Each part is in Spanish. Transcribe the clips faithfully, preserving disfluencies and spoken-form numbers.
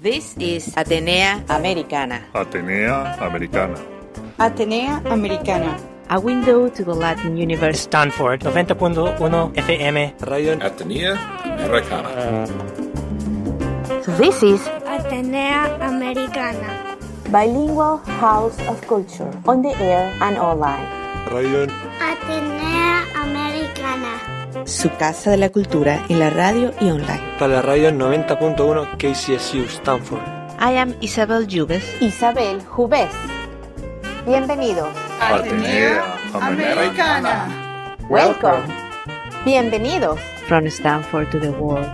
This is Atenea Americana. Atenea Americana. Atenea Americana. A window to the Latin universe. Stanford noventa punto uno F M. Radio Atenea Americana. This is Atenea Americana. Bilingual House of Culture, on the air and online. Radio Atenea Americana. Su casa de la cultura en la radio y online. Para la radio noventa punto uno K C S U Stanford. I am Isabel Jubes. Isabel Jubes. Bienvenidos. Atenea Americana. Welcome. Bienvenidos. From Stanford to the world.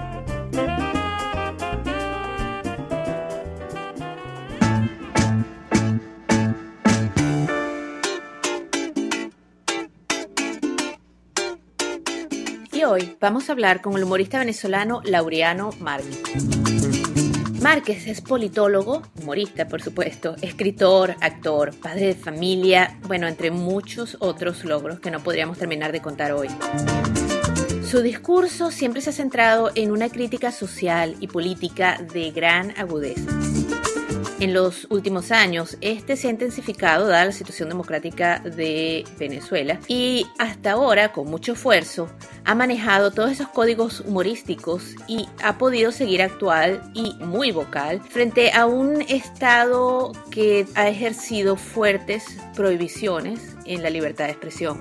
Y hoy vamos a hablar con el humorista venezolano Laureano Márquez. Márquez es politólogo, humorista por supuesto, escritor, actor, padre de familia, bueno, entre muchos otros logros que no podríamos terminar de contar hoy. Su discurso siempre se ha centrado en una crítica social y política de gran agudeza. En los últimos años, este se ha intensificado dada la situación democrática de Venezuela y hasta ahora, con mucho esfuerzo, ha manejado todos esos códigos humorísticos y ha podido seguir actual y muy vocal frente a un Estado que ha ejercido fuertes prohibiciones en la libertad de expresión.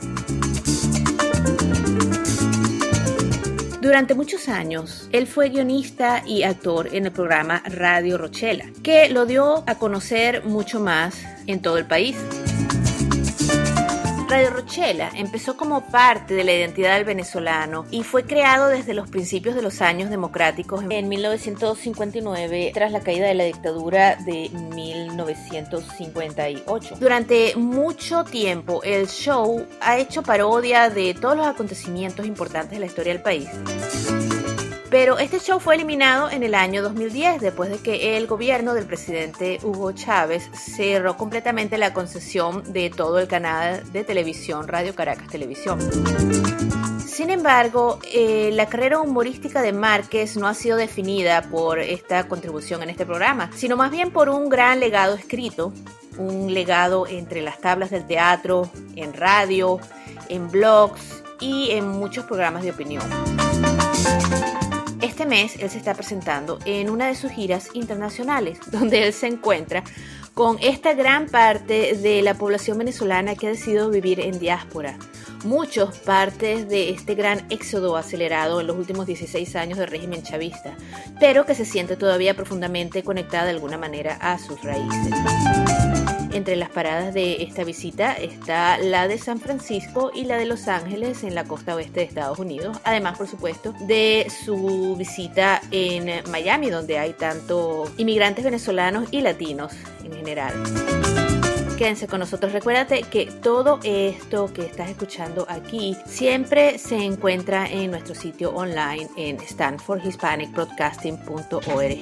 Durante muchos años, él fue guionista y actor en el programa Radio Rochela, que lo dio a conocer mucho más en todo el país. Radio Rochela empezó como parte de la identidad del venezolano y fue creado desde los principios de los años democráticos en mil novecientos cincuenta y nueve tras la caída de la dictadura de mil novecientos cincuenta y ocho. Durante mucho tiempo el show ha hecho parodia de todos los acontecimientos importantes de la historia del país. Pero este show fue eliminado en el año dos mil diez, después de que el gobierno del presidente Hugo Chávez cerró completamente la concesión de todo el canal de televisión Radio Caracas Televisión. Sin embargo, eh, la carrera humorística de Márquez no ha sido definida por esta contribución en este programa, sino más bien por un gran legado escrito, un legado entre las tablas del teatro, en radio, en blogs y en muchos programas de opinión. Este mes él se está presentando en una de sus giras internacionales, donde él se encuentra con esta gran parte de la población venezolana que ha decidido vivir en diáspora. Muchos partes de este gran éxodo acelerado en los últimos dieciséis años del régimen chavista, pero que se siente todavía profundamente conectada de alguna manera a sus raíces. Entre las paradas de esta visita está la de San Francisco y la de Los Ángeles en la costa oeste de Estados Unidos, además por supuesto de su visita en Miami, donde hay tanto inmigrantes venezolanos y latinos en general. Quédense con nosotros. Recuérdate que todo esto que estás escuchando aquí siempre se encuentra en nuestro sitio online en stanford hispanic broadcasting punto org.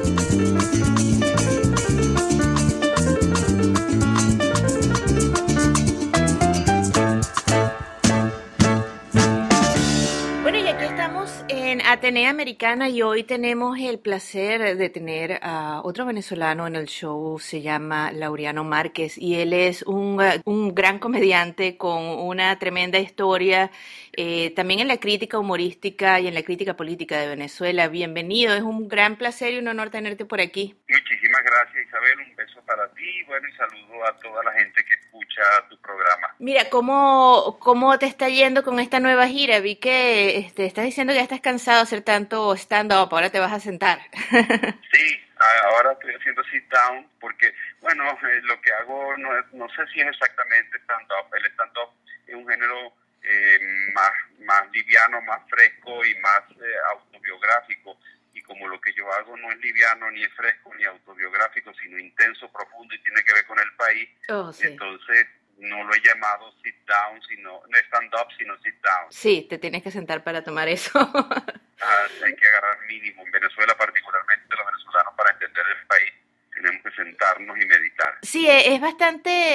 Atenea Americana y hoy tenemos el placer de tener a otro venezolano en el show. Se llama Laureano Márquez y él es un, un gran comediante con una tremenda historia eh, también en la crítica humorística y en la crítica política de Venezuela. Bienvenido, es un gran placer y un honor tenerte por aquí. Muchísimas gracias, Isabel, un beso para ti, bueno, y saludo a toda la gente que escucha tu programa. Mira, ¿cómo, cómo te está yendo con esta nueva gira? Vi que este, estás diciendo que ya estás cansado de hacer tanto stand-up, ahora te vas a sentar. Sí, ahora estoy haciendo sit-down porque, bueno, eh, lo que hago no, es, no sé si es exactamente stand-up. El stand-up es un género eh, más, más liviano, más fresco y más eh, autobiográfico. Y como lo que yo hago no es liviano, ni es fresco, ni autobiográfico, sino intenso, profundo y tiene que ver con el país, oh, sí. Entonces no lo he llamado sit down, sino no stand up, sino sit down. Sí, te tienes que sentar para tomar eso. ah, hay que agarrar mínimo. En Venezuela, particularmente los venezolanos, para entender el país, tenemos que sentarnos y meditar. Sí, es bastante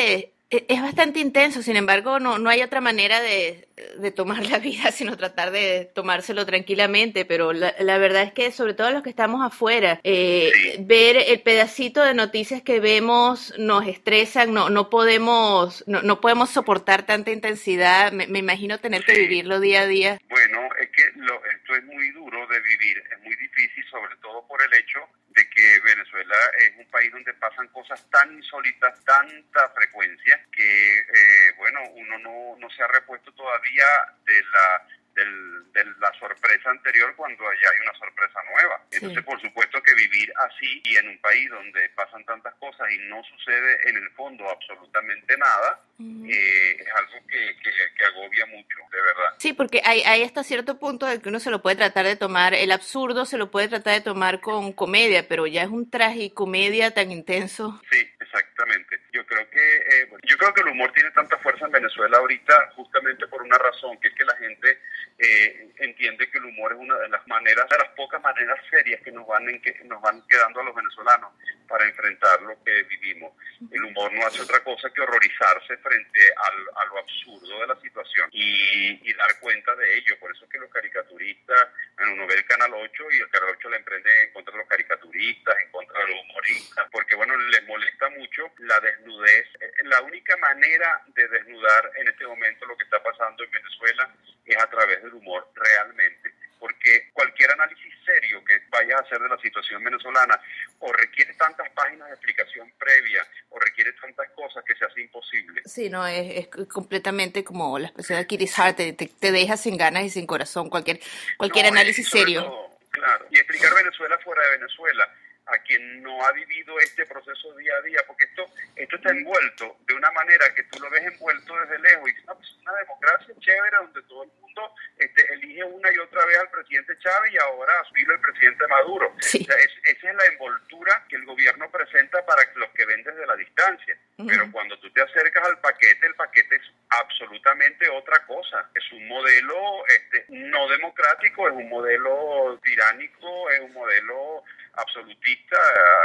Es bastante intenso, sin embargo, no, no hay otra manera de, de tomar la vida sino tratar de tomárselo tranquilamente, pero la, la verdad es que sobre todo los que estamos afuera, eh, sí. ver el pedacito de noticias que vemos nos estresan, no, no podemos, no, no podemos soportar tanta intensidad, me, me imagino tener que vivirlo día a día. Bueno, es que lo, esto es muy duro de vivir, es muy difícil, sobre todo por el hecho de que Venezuela es un país donde pasan cosas tan insólitas, tanta frecuencia, que eh, bueno, uno no, no se ha repuesto todavía de la del, de la sorpresa anterior cuando ya hay una sorpresa nueva. Sí. Entonces, por supuesto que vivir así y en un país donde pasan tantas cosas y no sucede en el fondo absolutamente nada, uh-huh. eh, es algo que, que, que agobia mucho, de verdad. Sí, porque hay, hay hasta cierto punto de que uno se lo puede tratar de tomar, el absurdo se lo puede tratar de tomar con comedia, pero ya es un tragicomedia tan intenso. Sí, exactamente. Yo creo que eh, yo creo que el humor tiene tanta fuerza en Venezuela ahorita justamente por una razón, que es que la gente eh, entiende que el humor es una de las maneras, de las pocas maneras serias que nos van en que nos van quedando a los venezolanos para enfrentar lo que vivimos. El humor no hace otra cosa que horrorizarse frente al, a lo absurdo de la situación y, y dar cuenta de ello. Por eso es que los caricaturistas, bueno, uno ve el Canal ocho y el Canal ocho le emprende en contra de los caricaturistas, en contra de los humoristas, porque bueno, les molesta mucho la desnudez. La única manera de desnudar en este momento lo que está pasando en Venezuela es a través del humor, realmente. Porque cualquier análisis serio que vayas a hacer de la situación venezolana o requiere tantas páginas de explicación previa o requiere tantas cosas que se hace imposible. Sí, no, es, es completamente como la expresión de Kitty Hart, te, te, te deja sin ganas y sin corazón cualquier cualquier no, análisis serio. Todo, claro, y explicar Venezuela fuera de Venezuela a quien no ha vivido este proceso día a día, porque esto esto está envuelto de una manera que tú lo ves envuelto desde lejos y dices, no, pues es una democracia chévere donde todo el mundo este, elige una y otra vez al presidente Chávez y ahora a subirlo el presidente Maduro. Sí. O sea, es, esa es la envoltura que el gobierno presenta para los que ven desde la distancia. Uh-huh. Pero cuando tú te acercas al paquete, el paquete es absolutamente otra cosa. Es un modelo este, no democrático, es un modelo tiránico, es un modelo absolutista,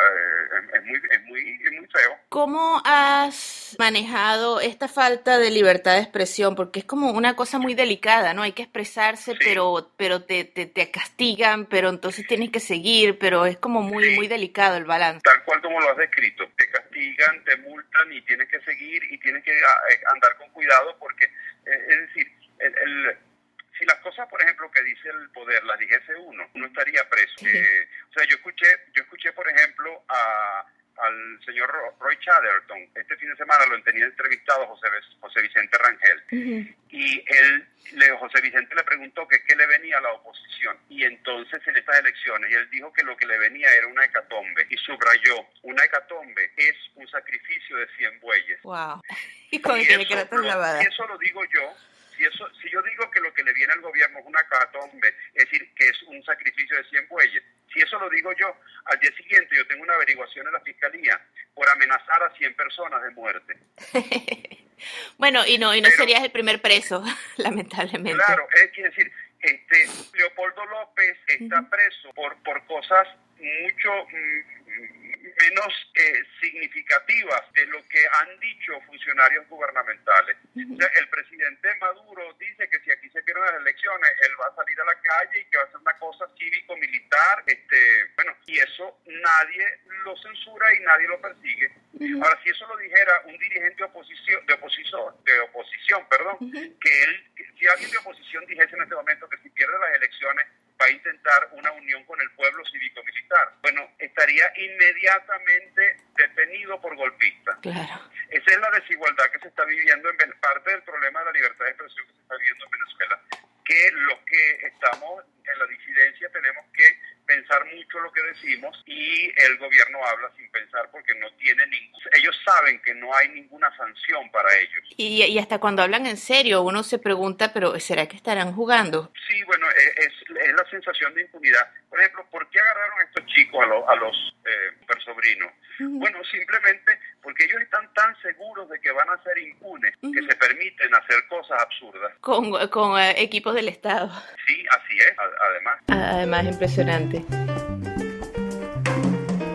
eh, es, muy, es, muy, es muy feo. ¿Cómo has manejado esta falta de libertad de expresión? Porque es como una cosa muy delicada, ¿no? Hay que expresarse, sí. pero pero te, te, te castigan, pero entonces tienes que seguir, pero es como muy, sí. muy delicado el balance. Tal cual como lo has descrito, te castigan, te multan y tienes que seguir y tienes que andar con cuidado porque, eh, es decir, el... el si las cosas, por ejemplo, que dice el poder las dijese uno, no estaría preso. Sí. Eh, o sea, yo escuché, yo escuché, por ejemplo, a, al señor Roy Chatterton. Este fin de semana lo tenía entrevistado José, José Vicente Rangel. Uh-huh. Y él, le, José Vicente le preguntó que qué le venía a la oposición. Y entonces, en estas elecciones, y él dijo que lo que le venía era una hecatombe. Y subrayó, una hecatombe es un sacrificio de cien bueyes. Wow. Y con el que era tan lavada. Y eso lo digo yo. Si, eso, si yo digo que lo que le viene al gobierno es una hecatombe, es decir, que es un sacrificio de cien bueyes, si eso lo digo yo, al día siguiente yo tengo una averiguación en la fiscalía por amenazar a cien personas de muerte. Bueno, y no y no Pero, serías el primer preso, lamentablemente. Claro, es decir, este, Leopoldo López está uh-huh. preso por, por cosas mucho... Mmm, menos eh, significativas de lo que han dicho funcionarios gubernamentales. Uh-huh. O sea, el presidente Maduro dice que si aquí se pierden las elecciones, él va a salir a la calle y que va a hacer una cosa cívico-militar. Este, bueno, y eso nadie lo censura y nadie lo persigue. Uh-huh. Ahora, si eso lo dijera un dirigente oposición, de oposición, de oposición, perdón, uh-huh. que él, si alguien de oposición dijese en este momento que si pierde las elecciones va a intentar una unión con el pueblo cívico-militar, bueno, estaría inmediatamente detenido por golpista. Claro. Esa es la desigualdad que se está viviendo, en parte del problema de la libertad de expresión que se está viviendo en Venezuela, que los que estamos en la disidencia tenemos que pensar mucho lo que decimos y el gobierno habla sin pensar porque no tiene ningún... Ellos saben que no hay ninguna sanción para ellos. Y, y hasta cuando hablan en serio, uno se pregunta, pero ¿será que estarán jugando? Sí, bueno, es, es la sensación de impunidad. Por ejemplo, ¿por qué agarraron a estos chicos, a, lo, a los eh, supersobrinos? Uh-huh. Bueno, simplemente porque ellos están tan seguros de que van a ser impunes, uh-huh. que se permiten hacer cosas absurdas. Con, con uh, equipos del Estado. Sí, así es, además. Además, impresionante.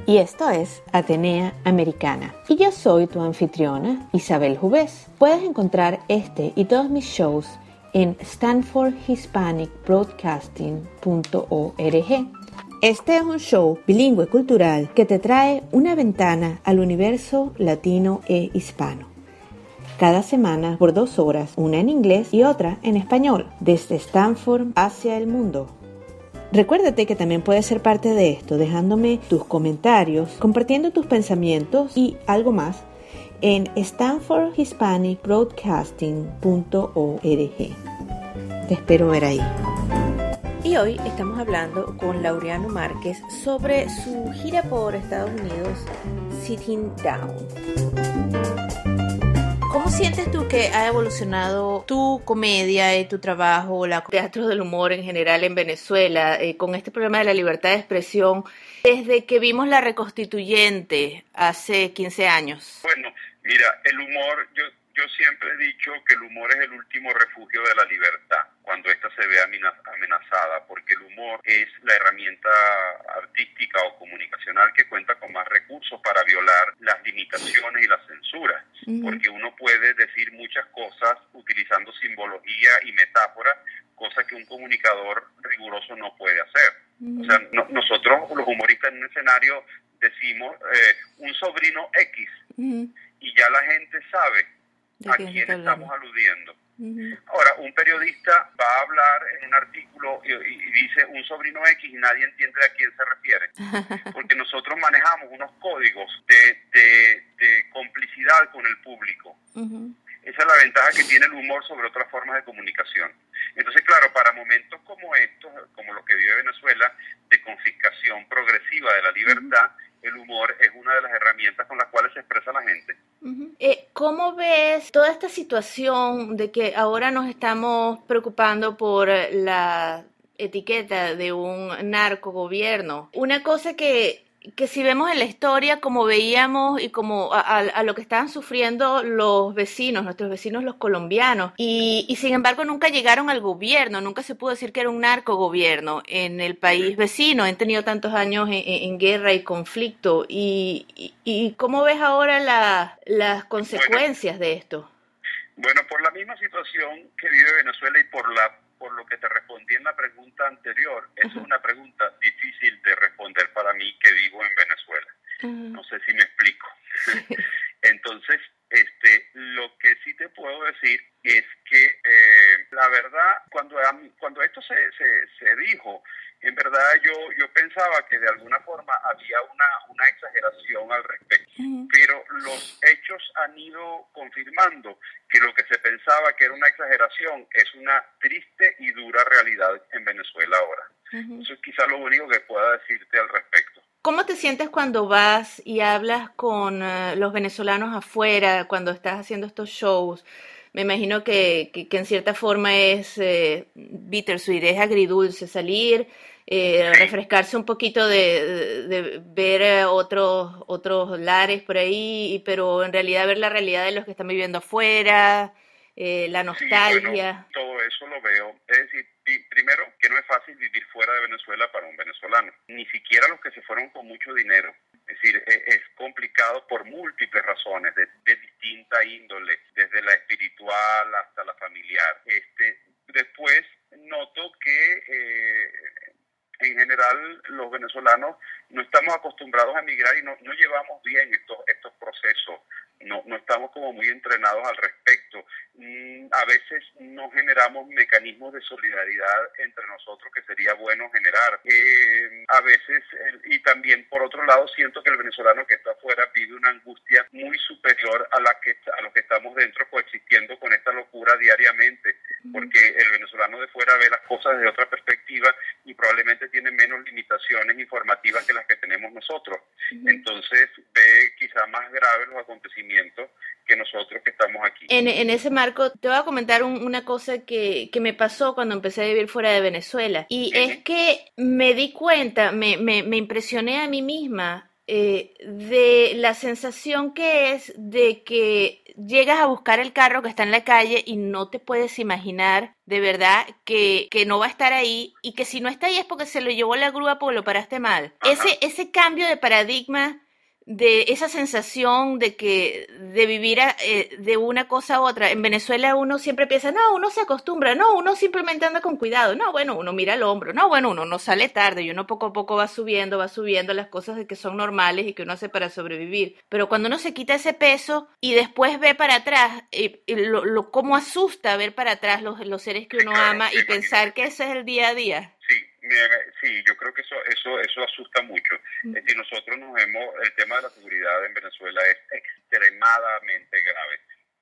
Y esto es Atenea Americana. Y yo soy tu anfitriona, Isabel Jubés. Puedes encontrar este y todos mis shows en stanford hispanic broadcasting punto org. Este es un show bilingüe cultural que te trae una ventana al universo latino e hispano. Cada semana por dos horas, una en inglés y otra en español, desde Stanford hacia el mundo. Recuérdate que también puedes ser parte de esto dejándome tus comentarios, compartiendo tus pensamientos y algo más en stanford hispanic broadcasting punto org. Te espero ver ahí. Y hoy estamos hablando con Laureano Márquez sobre su gira por Estados Unidos, Sitting Down. ¿Cómo sientes tú que ha evolucionado tu comedia y tu trabajo, la teatro del humor en general en Venezuela, eh, con este problema de la libertad de expresión, desde que vimos La Reconstituyente hace quince años? Bueno, mira, el humor, yo, yo siempre he dicho que el humor es el último refugio de la libertad, cuando ésta se ve amenazada, porque el humor es la herramienta artística o comunicacional que cuenta con más recursos para violar las limitaciones y las censuras, uh-huh. porque uno puede decir muchas cosas utilizando simbología y metáfora, cosa que un comunicador riguroso no puede hacer. Uh-huh. O sea, no, nosotros los humoristas en un escenario decimos eh, un sobrino X, uh-huh. y ya la gente sabe a quién estamos aludiendo. Uh-huh. Ahora, un periodista va a hablar en un artículo y, y, y dice un sobrino X y nadie entiende a quién se refiere, porque nosotros manejamos unos códigos de, de, de complicidad con el público. Uh-huh. Esa es la ventaja que tiene el humor sobre otras formas de comunicación. Entonces, claro, para momentos como estos, como los que vive Venezuela, de confiscación progresiva de la libertad, uh-huh. el humor es una de las herramientas con las cuales se expresa la gente. Uh-huh. Eh, ¿Cómo ves toda esta situación de que ahora nos estamos preocupando por la etiqueta de un narcogobierno? Una cosa que, que si vemos en la historia, como veíamos y como a, a, a lo que estaban sufriendo los vecinos, nuestros vecinos los colombianos, y, y sin embargo nunca llegaron al gobierno, nunca se pudo decir que era un narcogobierno en el país vecino, han tenido tantos años en, en guerra y conflicto, y, y, y ¿cómo ves ahora la, las consecuencias bueno, de esto? Bueno, por la misma situación que vive Venezuela y por la por lo que te respondí en la pregunta anterior, uh-huh. es una pregunta difícil de responder para mí que vivo en Venezuela. Uh-huh. No sé si me explico. Sí. Entonces, este, lo que sí te puedo decir es que eh, la verdad, cuando, cuando esto se, se, se dijo, en verdad yo, yo pensaba que de alguna forma había una, una exageración al respecto, uh-huh. pero los hechos han ido confirmando que lo que se pensaba que era una exageración es una triste y dura realidad en Venezuela ahora. Uh-huh. Eso es quizá lo único que pueda decirte al respecto. ¿Cómo te sientes cuando vas y hablas con uh, los venezolanos afuera, cuando estás haciendo estos shows? Me imagino que, que, que en cierta forma es eh, bittersweet, es agridulce salir, eh, refrescarse un poquito de, de, de ver eh, otros otros lares por ahí, pero en realidad ver la realidad de los que están viviendo afuera, eh, la nostalgia. Sí, bueno, todo eso lo veo. Es decir, primero, que no es fácil vivir fuera de Venezuela para un venezolano, ni siquiera los que se fueron con mucho dinero. Es decir, es complicado por múltiples razones, de, de distinta índole, desde la espiritual hasta la familiar. Este, después, noto que eh, en general los venezolanos no estamos acostumbrados a emigrar y no, no llevamos bien estos, estos procesos. No, no estamos como muy entrenados al respecto. Mm, a veces no generamos mecanismos de solidaridad entre nosotros que sería bueno generar. Eh, a veces, eh, y también por otro lado, siento que el venezolano que está afuera vive una angustia muy superior a la que a los que estamos dentro coexistiendo con esta locura diariamente, porque el venezolano de fuera ve las cosas desde otra perspectiva y probablemente tiene menos limitaciones informativas que las que tenemos nosotros. Entonces ve quizá más graves los acontecimientos que nosotros que estamos aquí. En, en ese marco, te voy a comentar un, una cosa que, que me pasó cuando empecé a vivir fuera de Venezuela. Y uh-huh. es que me di cuenta, me, me, me impresioné a mí misma eh, de la sensación que es de que llegas a buscar el carro que está en la calle y no te puedes imaginar de verdad que, que no va a estar ahí, y que si no está ahí es porque se lo llevó la grúa porque lo paraste mal. Ese, ese cambio de paradigma, de esa sensación de que de vivir a, eh, de una cosa a otra. En Venezuela uno siempre piensa, no, uno se acostumbra, no, uno simplemente anda con cuidado, no, bueno, uno mira el hombro, no, bueno, uno no sale tarde y uno poco a poco va subiendo, va subiendo las cosas de que son normales y que uno hace para sobrevivir. Pero cuando uno se quita ese peso y después ve para atrás, y, y lo, lo cómo asusta ver para atrás los, los seres que uno ama y pensar que ese es el día a día. Sí. Sí, yo creo que eso eso eso asusta mucho. Mm. Es decir, nosotros nos vemos, el tema de la seguridad en Venezuela es extremadamente grave.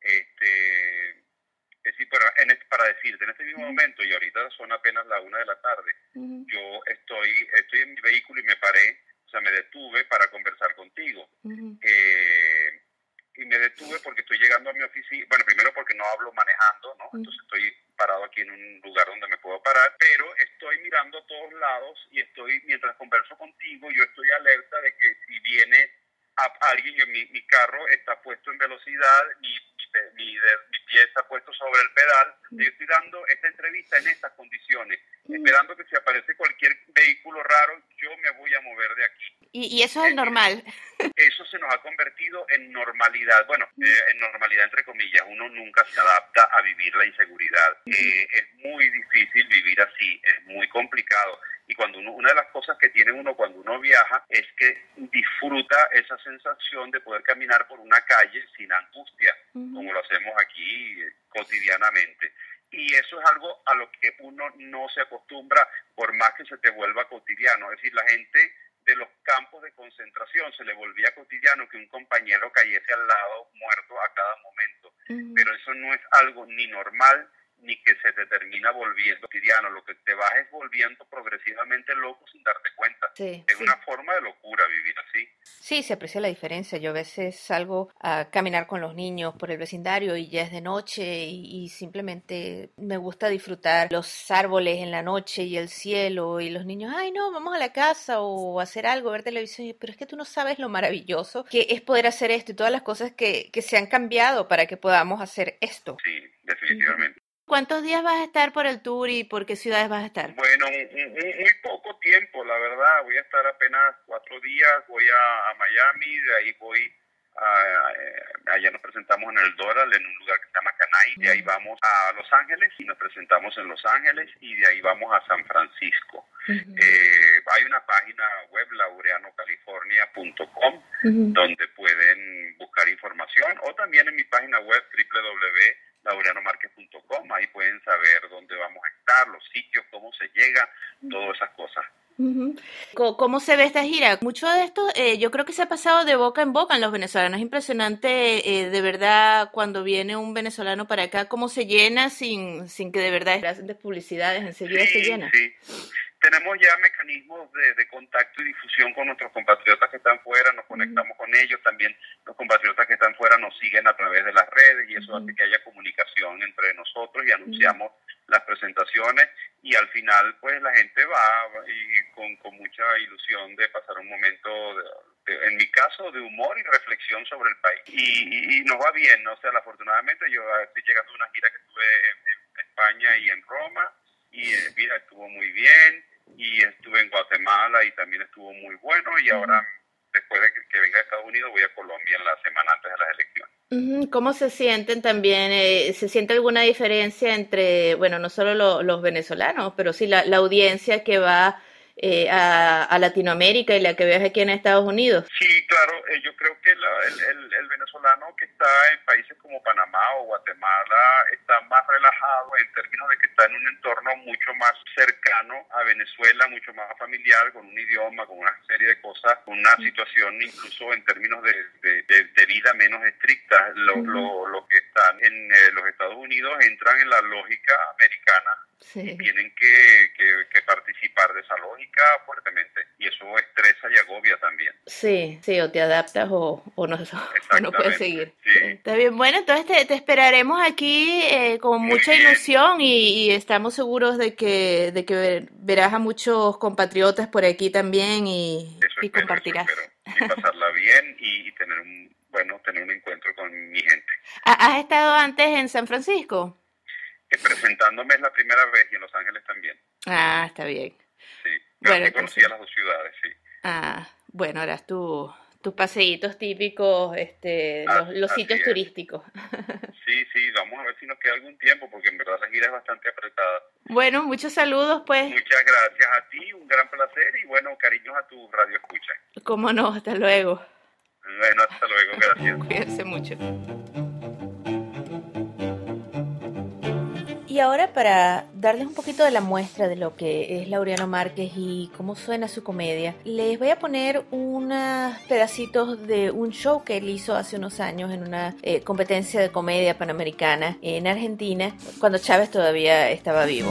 Este, es decir, para, en, para decirte, en este mismo mm. momento, y ahorita son apenas la una de la tarde, mm. yo estoy estoy en mi vehículo y me paré, o sea, me detuve para conversar contigo. Mm. Eh, y me detuve porque estoy llegando a mi oficina, bueno, primero porque no hablo manejando, ¿no? Mm. Entonces estoy parado aquí en un lugar donde me puedo parar, pero estoy mirando a todos lados y estoy, mientras converso contigo, yo estoy alerta de que si viene a alguien, yo, mi, mi carro está puesto en velocidad, mi, mi, mi, mi pie está puesto sobre el pedal, y yo estoy dando esta entrevista en estas condiciones, mm. esperando que si aparece cualquier vehículo raro, yo me voy a mover de aquí. Y, y eso es, es normal. Eso se nos ha convertido en normalidad, bueno, eh, en normalidad entre comillas, uno nunca se adapta a vivir la inseguridad. Eh, es muy difícil vivir así, es muy complicado. Y cuando uno, una de las cosas que tiene uno cuando uno viaja es que disfruta esa sensación de poder caminar por una calle sin angustia, uh-huh. como lo hacemos aquí eh, cotidianamente. Y eso es algo a lo que uno no se acostumbra por más que se te vuelva cotidiano. Es decir, la gente de los campos de concentración se le volvía cotidiano que un compañero cayese al lado muerto a cada momento. Uh-huh. Pero eso no es algo ni normal ni que se te termina volviendo cotidiano. Lo que te vas es volviendo progresivamente loco sin darte cuenta. Sí, es sí. una forma de locura vivir así. Sí, se aprecia la diferencia. Yo a veces salgo a caminar con los niños por el vecindario y ya es de noche y, y simplemente me gusta disfrutar los árboles en la noche y el cielo, y los niños, ay no, vamos a la casa o a hacer algo, ver televisión, pero es que tú no sabes lo maravilloso que es poder hacer esto y todas las cosas que, que se han cambiado para que podamos hacer esto. Sí, definitivamente. ¿Cuántos días vas a estar por el tour y por qué ciudades vas a estar? Bueno, muy, muy poco tiempo, la verdad. Voy a estar apenas cuatro días, voy a, a Miami, de ahí voy a, a, allá nos presentamos en el Doral, en un lugar que se llama Canay, de ahí vamos a Los Ángeles y nos presentamos en Los Ángeles, y de ahí vamos a San Francisco. Uh-huh. Eh, hay una página web, laureano california punto com, uh-huh. donde pueden buscar información, o también en mi página web doble u doble u doble u punto laureano márquez punto com, ahí pueden saber dónde vamos a estar, los sitios, cómo se llega, todas esas cosas. Uh-huh. ¿Cómo se ve esta gira? Mucho de esto eh, yo creo que se ha pasado de boca en boca en los venezolanos. Es impresionante, eh, de verdad, cuando viene un venezolano para acá, cómo se llena sin, sin que de verdad hacen de publicidades, enseguida sí, se llena. Sí. Tenemos ya mecanismos de, de contacto y difusión con nuestros compatriotas que están fuera, nos conectamos uh-huh. con ellos, también los compatriotas que están fuera nos siguen a través de las redes, y eso uh-huh. hace que haya comunicación entre nosotros y anunciamos uh-huh. las presentaciones, y al final pues la gente va y con, con mucha ilusión de pasar un momento, de, de, en mi caso, de humor y reflexión sobre el país. Y, y, y nos va bien, ¿no? O sea, afortunadamente yo estoy llegando a una gira que estuve en, en España y en Roma, y eh, mira, estuvo muy bien. Y estuve en Guatemala y también estuvo muy bueno, y ahora después de que venga a Estados Unidos voy a Colombia en la semana antes de las elecciones. ¿Cómo se sienten también? Eh, ¿Se siente alguna diferencia entre, bueno, no solo lo, los venezolanos, pero sí la, la audiencia que va eh, a, a Latinoamérica y la que ves aquí en Estados Unidos? Sí, claro, eh, yo creo que la, el, el, el venezolano que está en países como Panamá o Guatemala está más relajado en términos de que está en un entorno mucho más cercano a Venezuela, mucho más familiar, con un idioma, con una serie de cosas, con una situación incluso en términos de, de, de, de vida menos estricta. Lo, uh-huh. lo, lo que están en eh, los Estados Unidos entran en la lógica americana. Sí. Y tienen que, que, que participar de esa lógica. tecnológica fuertemente. Y eso estresa y agobia también. Sí, sí, o te adaptas o, o, no, o no puedes seguir. Sí. Está bien, bueno, entonces te, te esperaremos aquí eh, con mucha ilusión y, y estamos seguros de que, de que verás a muchos compatriotas por aquí también y, eso y espero, compartirás. Eso espero. Y pasarla bien y, y tener un, bueno, tener un encuentro con mi gente. ¿Has estado antes en San Francisco? Eh, presentándome es la primera vez y en Los Ángeles también. Ah, está bien. Sí, pero Bueno, sí conocía entonces... las dos ciudades, sí. Ah, bueno, harás tu, tus paseitos típicos, este, Ah, los, los así sitios es. turísticos. Sí, sí, vamos a ver si nos queda algún tiempo, porque en verdad la gira es bastante apretada. Bueno, muchos saludos, pues. Muchas gracias a ti, un gran placer y bueno, cariños a tu radio escucha. Cómo no, hasta luego. Bueno, hasta luego, gracias. Cuídense mucho. Y ahora, para darles un poquito de la muestra de lo que es Laureano Márquez y cómo suena su comedia, les voy a poner unos pedacitos de un show que él hizo hace unos años en una eh, competencia de comedia panamericana en Argentina, cuando Chávez todavía estaba vivo.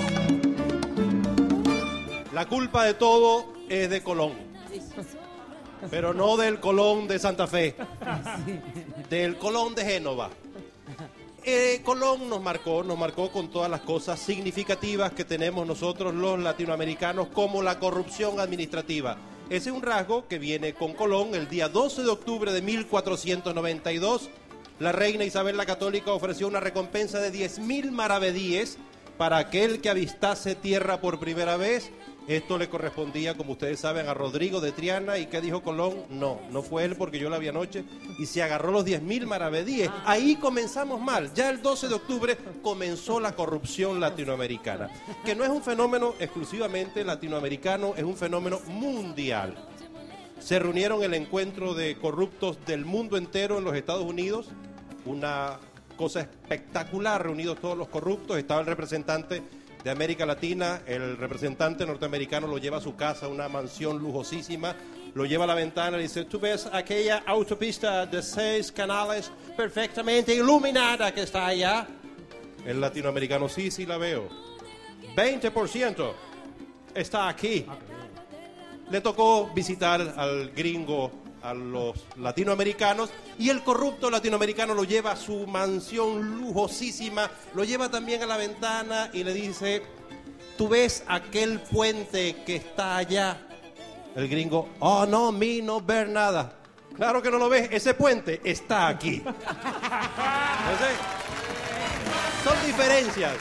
La culpa de todo es de Colón, pero no del Colón de Santa Fe, del Colón de Génova. Eh, Colón nos marcó, nos marcó con todas las cosas significativas que tenemos nosotros los latinoamericanos, como la corrupción administrativa. Ese es un rasgo que viene con Colón. El día doce de octubre de mil cuatrocientos noventa y dos, la reina Isabel la Católica ofreció una recompensa de diez mil maravedíes para aquel que avistase tierra por primera vez. Esto le correspondía, como ustedes saben, a Rodrigo de Triana. ¿Y qué dijo Colón? No, no fue él porque yo la vi anoche. Y se agarró los diez mil maravedíes. Ahí comenzamos mal. Ya el doce de octubre comenzó la corrupción latinoamericana, que no es un fenómeno exclusivamente latinoamericano, es un fenómeno mundial. Se reunieron el encuentro de corruptos del mundo entero en los Estados Unidos. Una cosa espectacular, reunidos todos los corruptos. Estaba el representante de América Latina, el representante norteamericano lo lleva a su casa, una mansión lujosísima, lo lleva a la ventana y dice: ¿tú ves aquella autopista de seis canales perfectamente iluminada que está allá? El latinoamericano: sí, sí la veo. veinte por ciento está aquí. Le tocó visitar al gringo, a los latinoamericanos, y el corrupto latinoamericano lo lleva a su mansión lujosísima, lo lleva también a la ventana y le dice: ¿tú ves aquel puente que está allá? El gringo: oh no, mi no ver nada. Claro que no lo ves, ese puente está aquí. Entonces, son diferencias.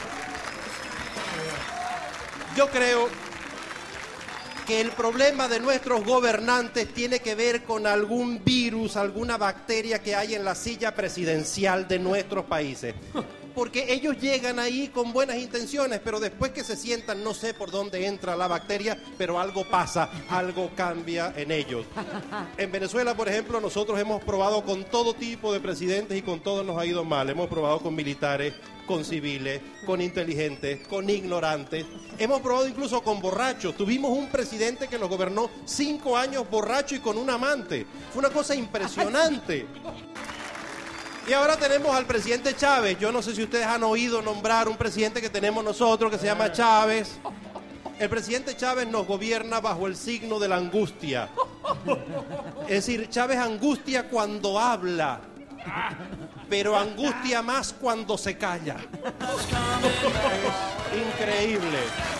Yo creo que el problema de nuestros gobernantes tiene que ver con algún virus, alguna bacteria que hay en la silla presidencial de nuestros países. Porque ellos llegan ahí con buenas intenciones, pero después que se sientan, no sé por dónde entra la bacteria, pero algo pasa, algo cambia en ellos. En Venezuela, por ejemplo, nosotros hemos probado con todo tipo de presidentes y con todos nos ha ido mal. Hemos probado con militares, con civiles, con inteligentes, con ignorantes. Hemos probado incluso con borrachos. Tuvimos un presidente que nos gobernó cinco años borracho y con un amante. Fue una cosa impresionante. Y ahora tenemos al presidente Chávez. Yo no sé si ustedes han oído nombrar un presidente que tenemos nosotros que se llama Chávez. El presidente Chávez nos gobierna bajo el signo de la angustia. Es decir, Chávez angustia cuando habla, pero angustia más cuando se calla. Es increíble.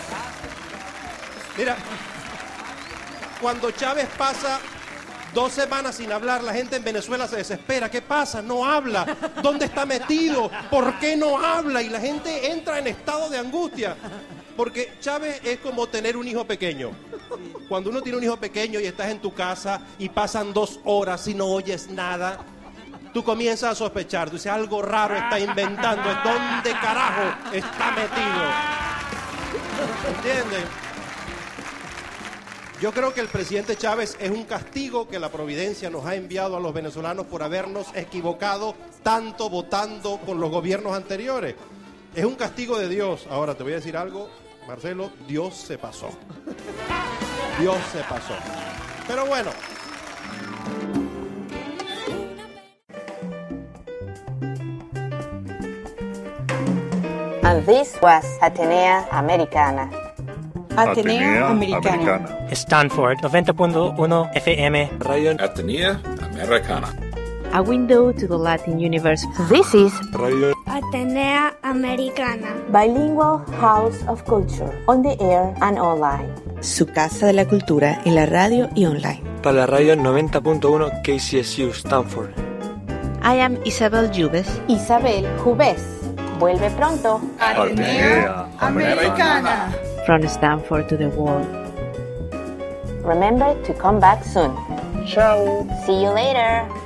Mira, cuando Chávez pasa dos semanas sin hablar, la gente en Venezuela se desespera. ¿Qué pasa? No habla. ¿Dónde está metido? ¿Por qué no habla? Y la gente entra en estado de angustia. Porque Chávez es como tener un hijo pequeño. Cuando uno tiene un hijo pequeño y estás en tu casa y pasan dos horas y no oyes nada, tú comienzas a sospechar. Tú dices: algo raro está inventando. ¿Dónde carajo está metido? ¿Entiendes? Yo creo que el presidente Chávez es un castigo que la providencia nos ha enviado a los venezolanos por habernos equivocado tanto votando con los gobiernos anteriores. Es un castigo de Dios. Ahora te voy a decir algo, Marcelo: Dios se pasó. Dios se pasó. Pero bueno. And this was Atenea Americana. Atenea Atenea Americana. Americana. Stanford noventa punto uno F M. Radio. Atenea Americana. A window to the Latin universe. This is Radio. Atenea Americana. Bilingual House of Culture, on the air and online. su casa de la cultura en la radio y online. Para la radio noventa punto uno K C S U Stanford. I am Isabel Jubes. Isabel Jubes. Vuelve pronto. Atenea Americana. From Stanford to the world. Remember to come back soon. Ciao. See you later.